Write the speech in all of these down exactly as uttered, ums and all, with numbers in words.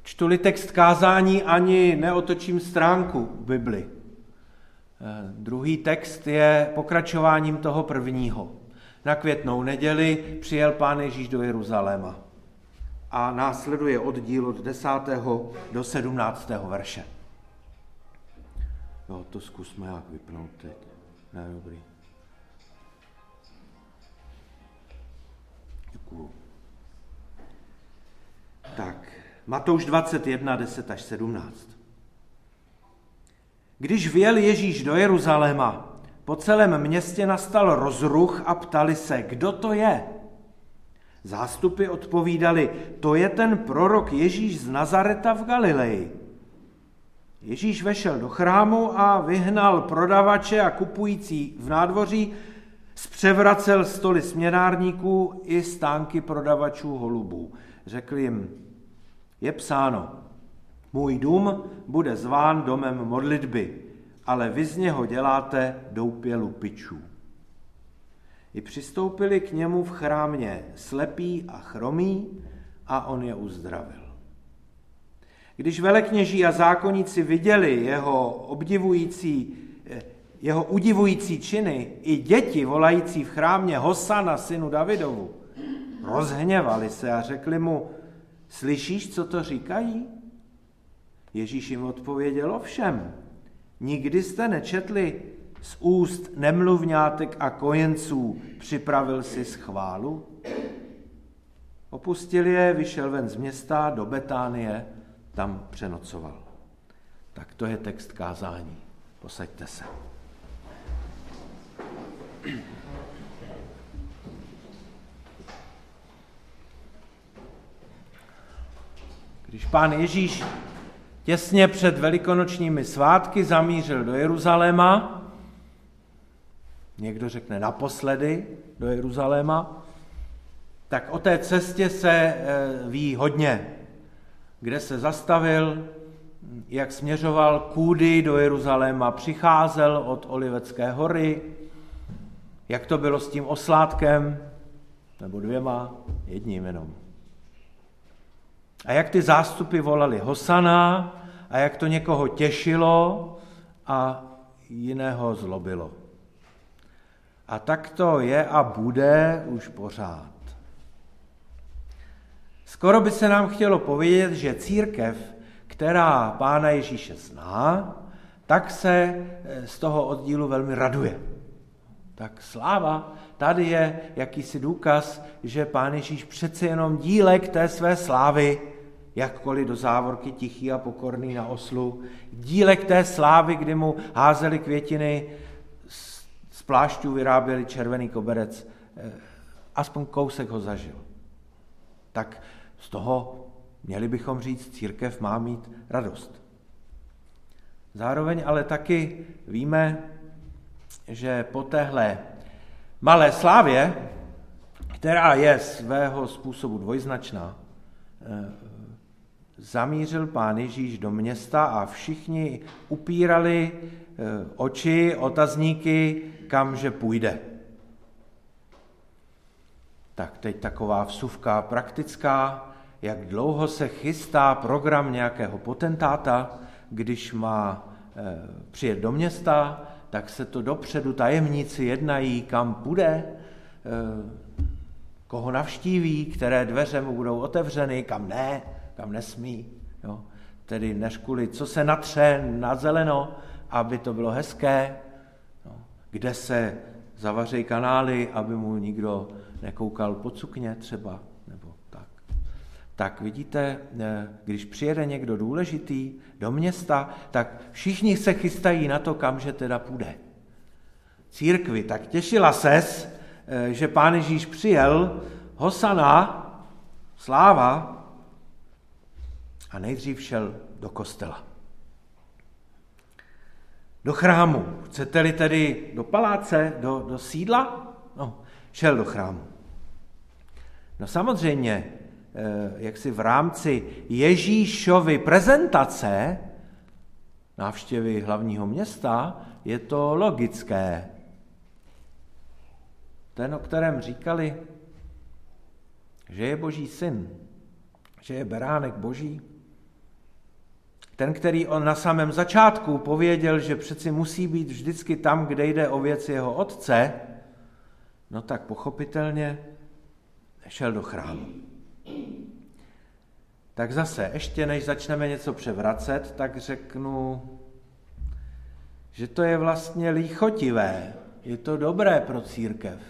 Čtu-li text kázání, ani neotočím stránku v Bibli. Druhý text je pokračováním toho prvního. Na Květnou neděli přijel Pán Ježíš do Jeruzaléma a následuje oddíl od desátého do sedmnáctého verše. Jo, to zkusme jak vypnout teď. Ne, dobrý. Děkuju. Tak, Matouš dvacet jedna, deset až sedmnáct. Když vjel Ježíš do Jeruzaléma, po celém městě nastal rozruch a ptali se, kdo to je? Zástupy odpovídali, to je ten prorok Ježíš z Nazareta v Galileji. Ježíš vešel do chrámu a vyhnal prodavače a kupující v nádvoří, zpřevracel stoly směnárníků i stánky prodavačů holubů. Řekl jim, je psáno, můj dům bude zván domem modlitby, ale vy z něho děláte doupě lupičů. I přistoupili k němu v chrámě slepí a chromí a on je uzdravil. Když velekněží a zákonníci viděli jeho obdivující, jeho udivující činy, i děti volající v chrámě Hosana, synu Davidovu, rozhněvali se a řekli mu, slyšíš, co to říkají? Ježíš jim odpověděl, ovšem, nikdy jste nečetli z úst nemluvňátek a kojenců, připravil si schválu? Opustil je, vyšel ven z města do Betánie, tam přenocoval. Tak to je text kázání. Posaďte se. Když Pán Ježíš těsně před velikonočními svátky zamířil do Jeruzaléma, někdo řekne naposledy do Jeruzaléma, tak o té cestě se ví hodně. Kde se zastavil, jak směřoval kůdy do Jeruzaléma, přicházel od Olivecké hory, jak to bylo s tím oslátkem, nebo dvěma, jedním jenom. A jak ty zástupy volali Hosana a jak to někoho těšilo a jiného zlobilo. A tak to je a bude už pořád. Skoro by se nám chtělo povědět, že církev, která Pána Ježíše zná, tak se z toho oddílu velmi raduje. Tak sláva, tady je jakýsi důkaz, že Pán Ježíš přece jenom dílek té své slávy, jakkoliv do závorky tichý a pokorný na oslu, dílek té slávy, kdy mu házeli květiny, z plášťů vyráběli červený koberec, aspoň kousek ho zažil. Tak z toho měli bychom říct, církev má mít radost. Zároveň ale taky víme, že po téhle malé slávě, která je svého způsobu dvojznačná, zamířil Pán Ježíš do města a všichni upírali oči, otazníky, kamže půjde. Tak teď taková vsuvka praktická, jak dlouho se chystá program nějakého potentáta, když má e, přijet do města, tak se to dopředu tajemníci jednají, kam půjde, e, koho navštíví, které dveře mu budou otevřeny, kam ne, kam nesmí. Jo. Tedy než kvůli, co se natře na zeleno, aby to bylo hezké, jo. Kde se zavařejí kanály, aby mu nikdo nekoukal po cukně třeba, nebo tak. Tak vidíte, když přijede někdo důležitý do města, tak všichni se chystají na to, kamže teda půjde. Církvi tak těšila ses, že Pán Ježíš přijel, Hosana, sláva, a nejdřív šel do kostela. Do chrámu. Chcete-li tedy do paláce, do, do sídla? No, šel do chrámu. No samozřejmě, jak si v rámci Ježíšovy prezentace návštěvy hlavního města je to logické. Ten, o kterém říkali, že je Boží syn, že je beránek Boží, ten, který on na samém začátku pověděl, že přeci musí být vždycky tam, kde jde o věc jeho otce, no tak pochopitelně šel do chrámu. Tak zase, ještě než začneme něco převracet, tak řeknu, že to je vlastně lichotivé, je to dobré pro církev.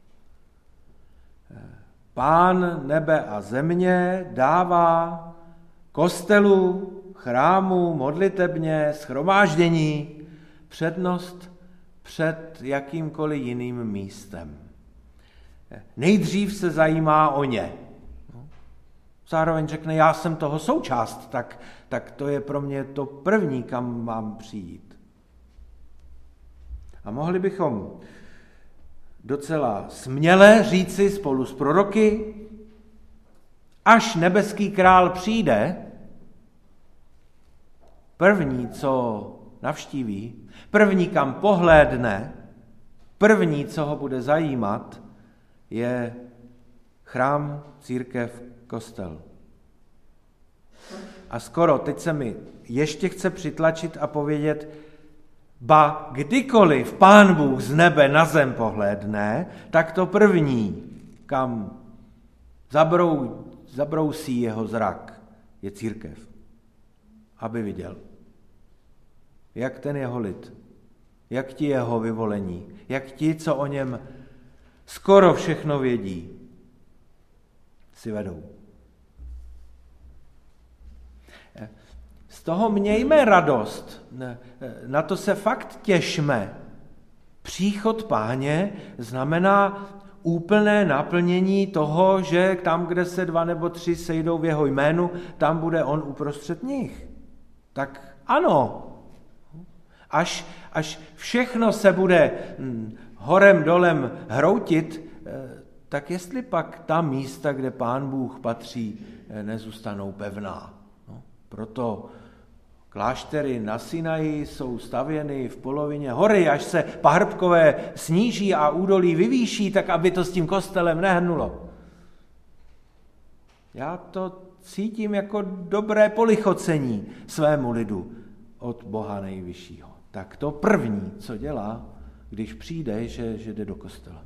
Pán nebe a země dává kostelu, chrámu, modlitebně, shromáždění přednost před jakýmkoliv jiným místem. Nejdřív se zajímá o ně. Zároveň řekne, já jsem toho součást, tak, tak to je pro mě to první, kam mám přijít. A mohli bychom docela směle říci spolu s proroky, až nebeský král přijde, první, co navštíví, první, kam pohlédne, první, co ho bude zajímat, je chrám, církev, kostel. A skoro teď se mi ještě chce přitlačit a povědět, ba kdykoliv Pán Bůh z nebe na zem pohlédne, tak to první, kam zabrou, zabrousí jeho zrak, je církev. Aby viděl, jak ten jeho lid, jak ti jeho vyvolení, jak ti, co o něm skoro všechno vědí, si vedou. Z toho mějme radost, na to se fakt těšme. Příchod Páně znamená úplné naplnění toho, že tam, kde se dva nebo tři sejdou v jeho jménu, tam bude on uprostřed nich. Tak ano, až, až všechno se bude horem dolem hroutit, tak jestli pak ta místa, kde Pán Bůh patří, nezůstanou pevná. No, proto kláštery na Sinaji jsou stavěny v polovině hory, až se pahrbkové sníží a údolí vyvýší, tak aby to s tím kostelem nehnulo. Já to cítím jako dobré polichocení svému lidu od Boha nejvyššího. Tak to první, co dělá, když přijde, že, že jde do kostela.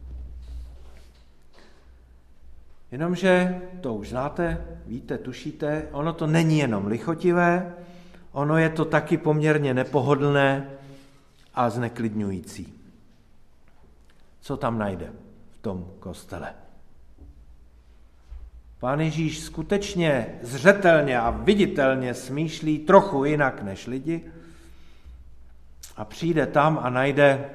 Jenomže to už znáte, víte, tušíte, ono to není jenom lichotivé, ono je to taky poměrně nepohodlné a zneklidňující. Co tam najde v tom kostele? Pán Ježíš skutečně zřetelně a viditelně smýšlí trochu jinak než lidi a přijde tam a najde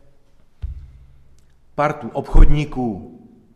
partu obchodníků.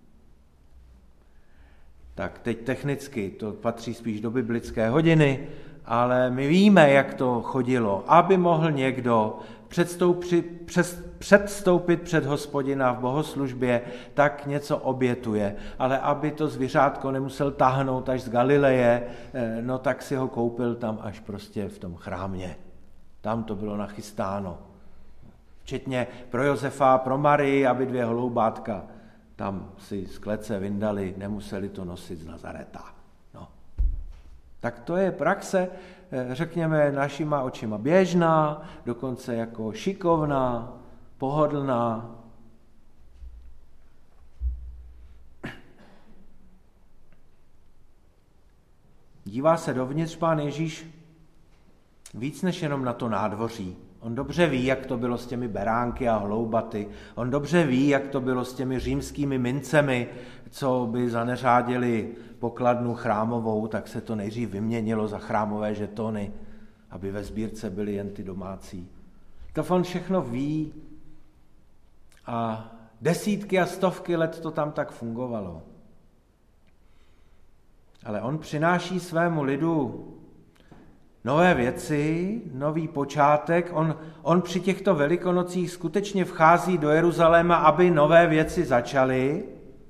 Tak teď technicky to patří spíš do biblické hodiny, ale my víme, jak to chodilo. Aby mohl někdo předstoupit, předstoupit před Hospodina v bohoslužbě, tak něco obětuje. Ale aby to zvířátko nemusel táhnout až z Galileje, no tak si ho koupil tam až prostě v tom chrámě. Tam to bylo nachystáno. Včetně pro Josefa, pro Marii, aby dvě holoubátka tam si z klece vyndali, nemuseli to nosit z Nazareta. No. Tak to je praxe, řekněme, našima očima běžná, dokonce jako šikovná, pohodlná. Dívá se dovnitř Pán Ježíš víc než jenom na to nádvoří. On dobře ví, jak to bylo s těmi beránky a hloubaty. On dobře ví, jak to bylo s těmi římskými mincemi, co by zaneřádili pokladnu chrámovou, tak se to nejdřív vyměnilo za chrámové žetony, aby ve sbírce byly jen ty domácí. To on všechno ví a desítky a stovky let to tam tak fungovalo. Ale on přináší svému lidu nové věci, nový počátek. On, on při těchto velikonocích skutečně vchází do Jeruzaléma, aby nové věci začaly.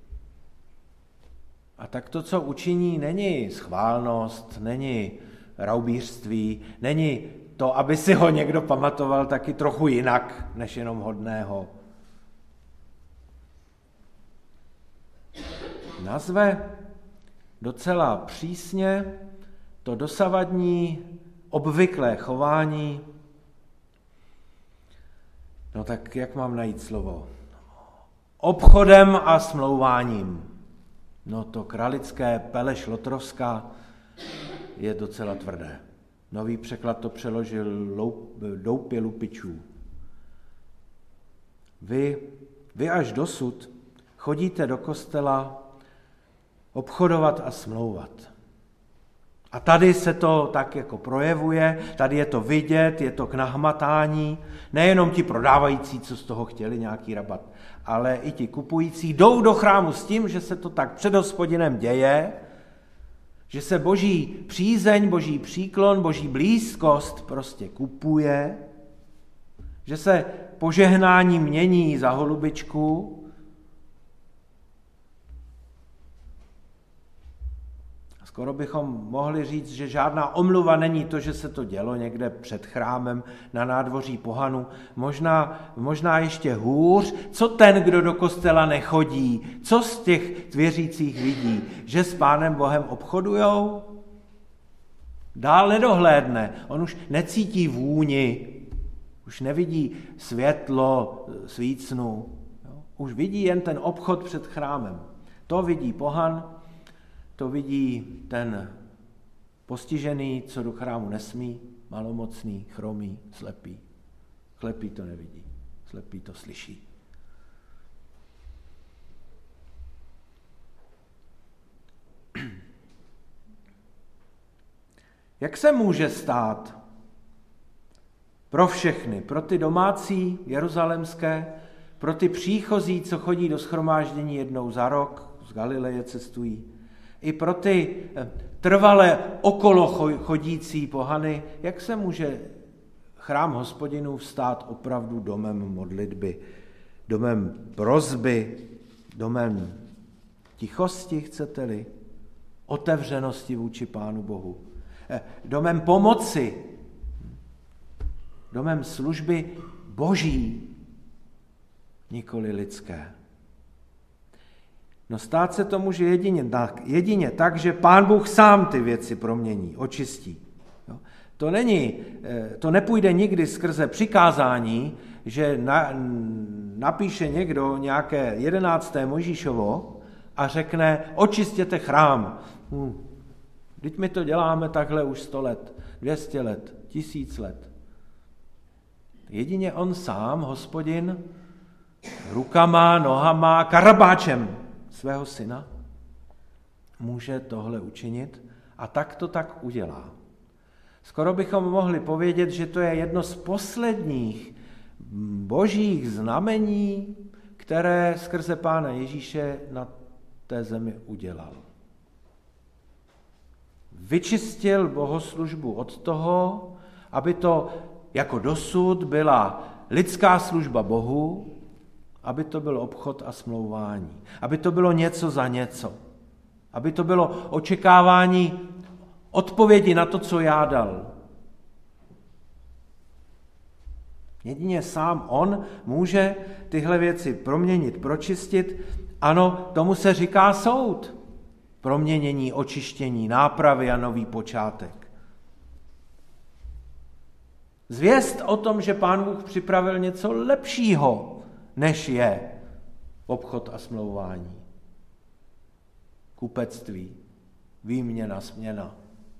A tak to, co učiní, není schválnost, není raubířství, není to, aby si ho někdo pamatoval taky trochu jinak, než jenom hodného. Nazve docela přísně to dosavadní obvyklé chování. No tak jak mám najít slovo? Obchodem a smlouváním. No to kralické Pele Šlotrovská je docela tvrdé. Nový překlad to přeložil loup, doupě lupičů. Vy, vy až dosud chodíte do kostela obchodovat a smlouvat. A tady se to tak jako projevuje, tady je to vidět, je to k nahmatání, nejenom ti prodávající, co z toho chtěli nějaký rabat, ale i ti kupující jdou do chrámu s tím, že se to tak před Hospodinem děje, že se boží přízeň, boží příklon, boží blízkost prostě kupuje, že se požehnání mění za holubičku. Skoro bychom mohli říct, že žádná omluva není to, že se to dělo někde před chrámem na nádvoří pohanu. Možná, možná ještě hůř, co ten, kdo do kostela nechodí, co z těch věřících vidí, že s Pánem Bohem obchodujou? Dál nedohlédne, on už necítí vůni, už nevidí světlo, svícnu, jo? Už vidí jen ten obchod před chrámem. To vidí pohan, to vidí ten postižený, co do chrámu nesmí, malomocný, chromý, slepý. Slepý to nevidí, slepý to slyší. Jak se může stát pro všechny, pro ty domácí jeruzalemské, pro ty příchozí, co chodí do shromáždění jednou za rok, z Galileje cestují, i pro ty trvale okolo chodící pohany, jak se může chrám Hospodinův stát opravdu domem modlitby, domem prosby, domem tichosti, chcete-li, otevřenosti vůči Pánu Bohu, domem pomoci, domem služby boží, nikoli lidské. No stát se to může jedině tak, jedině tak, že Pán Bůh sám ty věci promění, očistí. Jo? To není, to nepůjde nikdy skrze přikázání, že na, napíše někdo nějaké jedenácté Mojžíšovo a řekne, očistěte chrám. Hm. Vždyť my to děláme takhle už sto let, dvě stě let, tisíc let. Jedině on sám, Hospodin, rukama, nohama, karabáčem svého syna může tohle učinit a tak to tak udělá. Skoro bychom mohli povědět, že to je jedno z posledních božích znamení, které skrze Pána Ježíše na té zemi udělal. Vyčistil bohoslužbu od toho, aby to jako dosud byla lidská služba Bohu, aby to byl obchod a smlouvání, aby to bylo něco za něco, aby to bylo očekávání odpovědi na to, co já dal. Jedině sám on může tyhle věci proměnit, pročistit. Ano, tomu se říká soud. Proměnění, očištění, nápravy a nový počátek. Zvěst o tom, že Pán Bůh připravil něco lepšího, než je obchod a smlouvání. Kupectví, výměna, směna.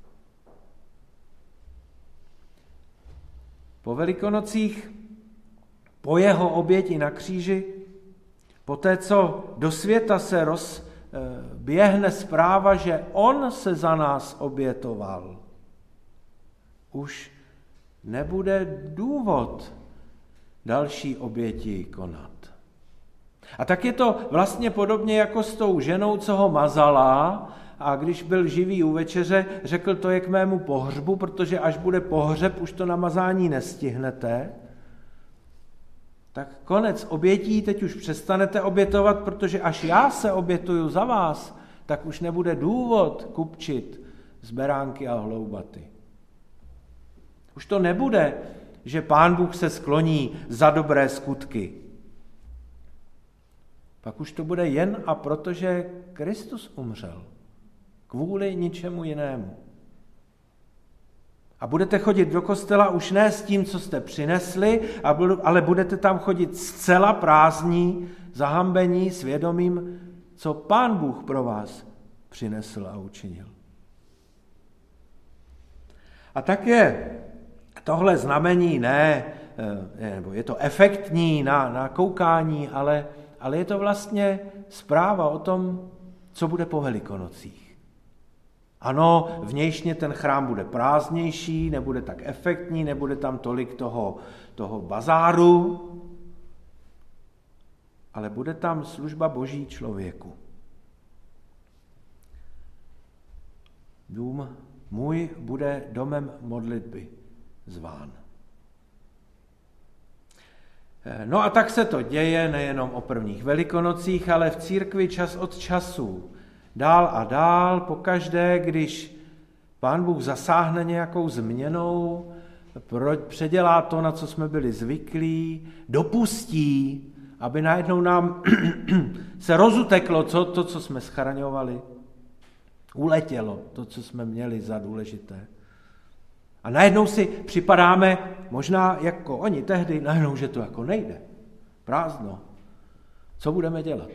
Po Velikonocích, po jeho oběti na kříži, poté, co do světa se rozběhne zpráva, že on se za nás obětoval, už nebude důvod další oběti konat. A tak je to vlastně podobně jako s tou ženou, co ho mazala, a když byl živý u večeře, řekl, to je k mému pohřbu, protože až bude pohřeb, už to namazání nestihnete. Tak konec obětí, teď už přestanete obětovat, protože až já se obětuju za vás, tak už nebude důvod kupčit z beránky a hloubaty. Už to nebude, že Pán Bůh se skloní za dobré skutky. Pak už to bude jen a protože Kristus umřel. Kvůli ničemu jinému. A budete chodit do kostela už ne s tím, co jste přinesli, ale budete tam chodit zcela prázdní, zahambení, svědomím, co Pán Bůh pro vás přinesl a učinil. A tak je tohle znamení ne, nebo je to efektní na, na koukání, ale, ale je to vlastně zpráva o tom, co bude po Velikonocích. Ano, vnějšně ten chrám bude prázdnější, nebude tak efektní, nebude tam tolik toho, toho bazáru, ale bude tam služba Boží člověku. Dům můj bude domem modlitby zván. No a tak se to děje nejenom o prvních Velikonocích, ale v církvi čas od času. Dál a dál, pokaždé, když Pán Bůh zasáhne nějakou změnou, předělá to, na co jsme byli zvyklí, dopustí, aby najednou nám se rozuteklo co, to, co jsme schraňovali, uletělo to, co jsme měli za důležité. A najednou si připadáme, možná jako oni tehdy, najednou, že to jako nejde. Prázdno. Co budeme dělat?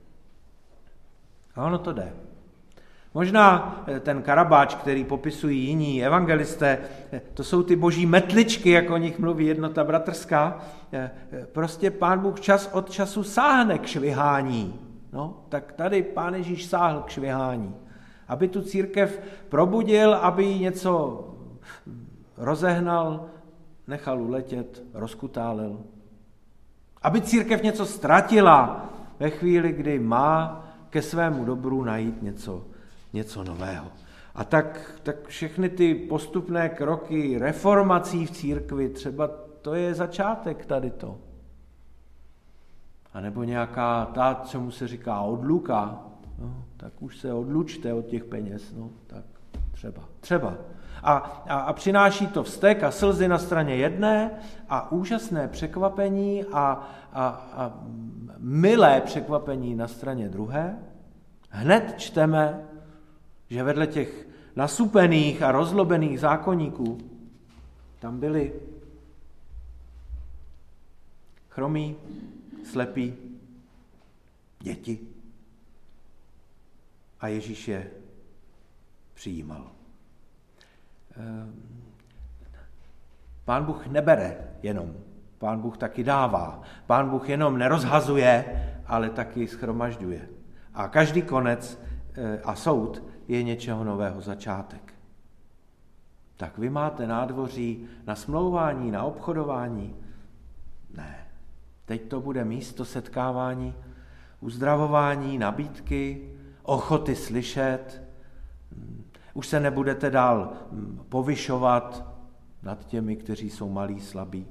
A ono to jde. Možná ten Karabáč, který popisují jiní evangelisté, to jsou ty boží metličky, jak o nich mluví Jednota bratrská. Prostě Pán Bůh čas od času sáhne k švihání. No, tak tady Pán Ježíš sáhl k švihání. Aby tu církev probudil, aby jí něco rozehnal, nechal uletět, rozkutálil. Aby církev něco ztratila ve chvíli, kdy má ke svému dobru najít něco, něco nového. A tak, tak všechny ty postupné kroky reformací v církvi, třeba to je začátek tady to. A nebo nějaká ta, čemu se říká odluka, no, tak už se odlučte od těch peněz, no, tak třeba, třeba. A, a, a přináší to vztek a slzy na straně jedné a úžasné překvapení a, a, a milé překvapení na straně druhé. Hned čteme, že vedle těch nasupených a rozlobených zákonníků tam byli chromí, slepí, děti. A Ježíš je přijímal. Pán Bůh nebere jenom, Pán Bůh taky dává. Pán Bůh jenom nerozhazuje, ale taky shromažďuje. A každý konec a soud je něčeho nového začátek. Tak vy máte nádvoří na smlouvání, na obchodování? Ne. Teď to bude místo setkávání, uzdravování, nabídky, ochoty slyšet. Už se nebudete dál povyšovat nad těmi, kteří jsou malí, slabí.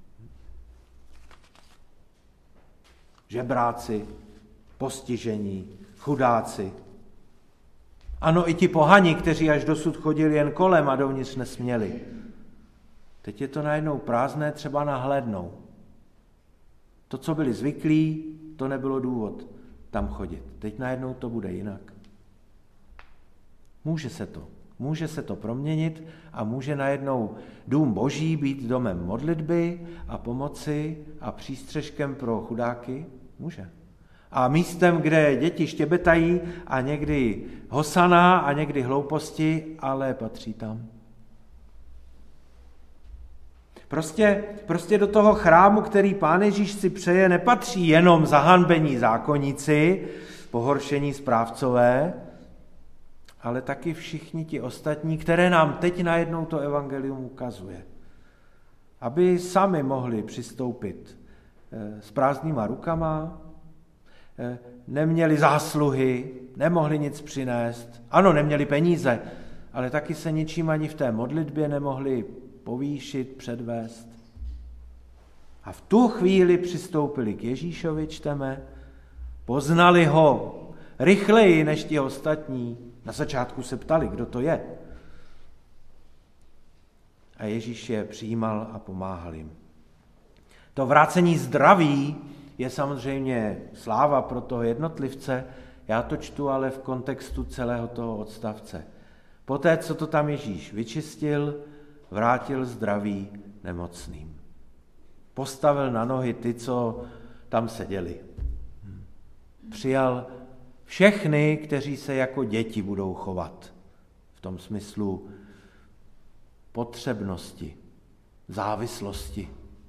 Žebráci, postižení, chudáci. Ano, i ti pohani, kteří až dosud chodili jen kolem a dovnitř nesměli. Teď je to najednou prázdné, třeba nahlédnou. To, co byli zvyklí, to nebylo důvod tam chodit. Teď najednou to bude jinak. Může se to. Může se to proměnit a může najednou dům Boží být domem modlitby a pomoci a přístřežkem pro chudáky. Může. A místem, kde děti štěbetají a někdy hosana a někdy hlouposti, ale patří tam. Prostě, prostě do toho chrámu, který Pán Ježíš si přeje, nepatří jenom zahanbení zákonníci, pohoršení správcové, ale taky všichni ti ostatní, které nám teď najednou to evangelium ukazuje. Aby sami mohli přistoupit s prázdnýma rukama, neměli zásluhy, nemohli nic přinést. Ano, neměli peníze, ale taky se ničím ani v té modlitbě nemohli povýšit, předvést. A v tu chvíli přistoupili k Ježíšovi, čteme, poznali ho rychleji než ti ostatní. Na začátku se ptali, kdo to je. A Ježíš je přijímal a pomáhal jim. To vrácení zdraví je samozřejmě sláva pro toho jednotlivce, já to čtu ale v kontextu celého toho odstavce. Poté, co to tam Ježíš vyčistil, vrátil zdraví nemocným. Postavil na nohy ty, co tam seděli. Přijal všechny, kteří se jako děti budou chovat. V tom smyslu potřebnosti, závislosti.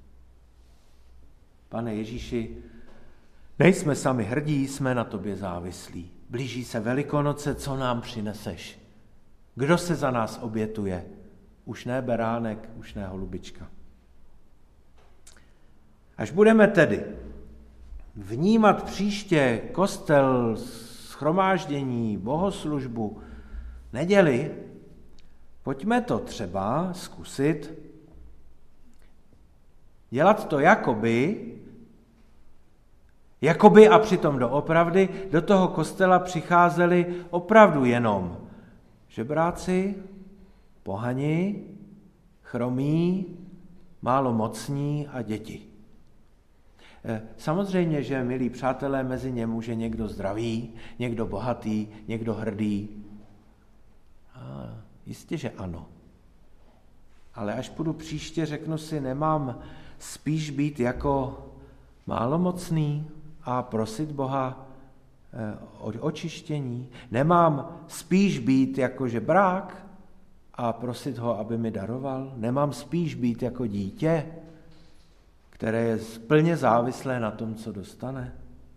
Pane Ježíši, nejsme sami hrdí, jsme na tobě závislí. Blíží se Velikonoce, co nám přineseš? Kdo se za nás obětuje? Už ne beránek, už ne holubička. Až budeme tedy vnímat příště kostel, shromáždění, bohoslužbu, neděli, pojďme to třeba zkusit dělat to jakoby, jakoby a přitom doopravdy do toho kostela přicházeli opravdu jenom žebráci, pohani, chromí, málo mocní a děti. Samozřejmě, že, milí přátelé, mezi ně může někdo zdravý, někdo bohatý, někdo hrdý. A jistě, že ano. Ale až půjdu příště, řeknu si, nemám spíš být jako málomocný a prosit Boha o očištění. Nemám spíš být jako žebrák a prosit ho, aby mi daroval. Nemám spíš být jako dítě, které je plně závislé na tom, co dostane.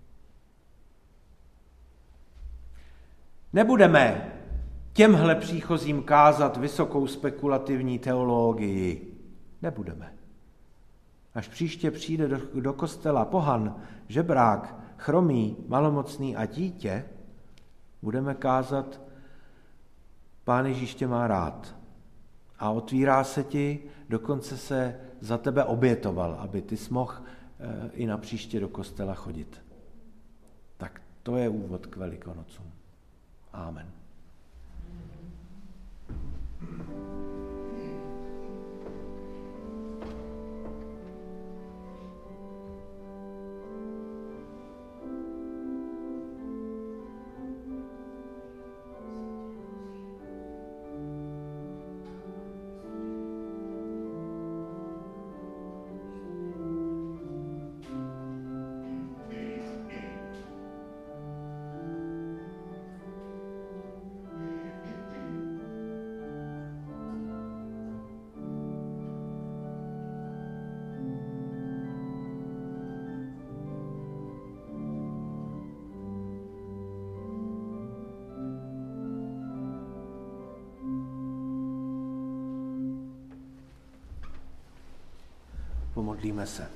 Nebudeme těmhle příchozím kázat vysokou spekulativní teologii. Nebudeme. Až příště přijde do, do kostela pohan, žebrák, chromý, malomocný a dítě, budeme kázat, Pán Ježíš tě má rád a otvírá se ti, dokonce se za tebe obětoval, aby ty jsi mohl e, i na příště do kostela chodit. Tak to je úvod k Velikonocům. Amen. Pomodlíme se.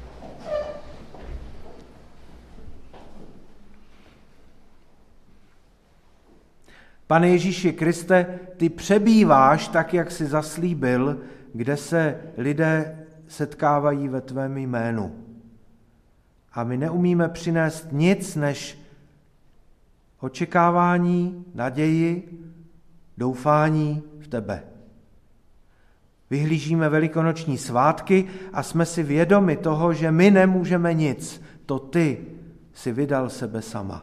Pane Ježíši Kriste, ty přebýváš tak, jak jsi zaslíbil, kde se lidé setkávají ve tvém jménu. A my neumíme přinést nic než očekávání, naději, doufání v tebe. Vyhlížíme velikonoční svátky a jsme si vědomi toho, že my nemůžeme nic. To ty si vydal sebe sama.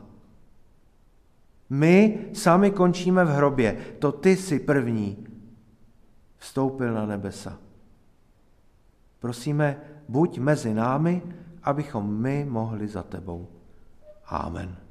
My sami končíme v hrobě. To ty si první vstoupil na nebesa. Prosíme, buď mezi námi, abychom my mohli za tebou. Amen.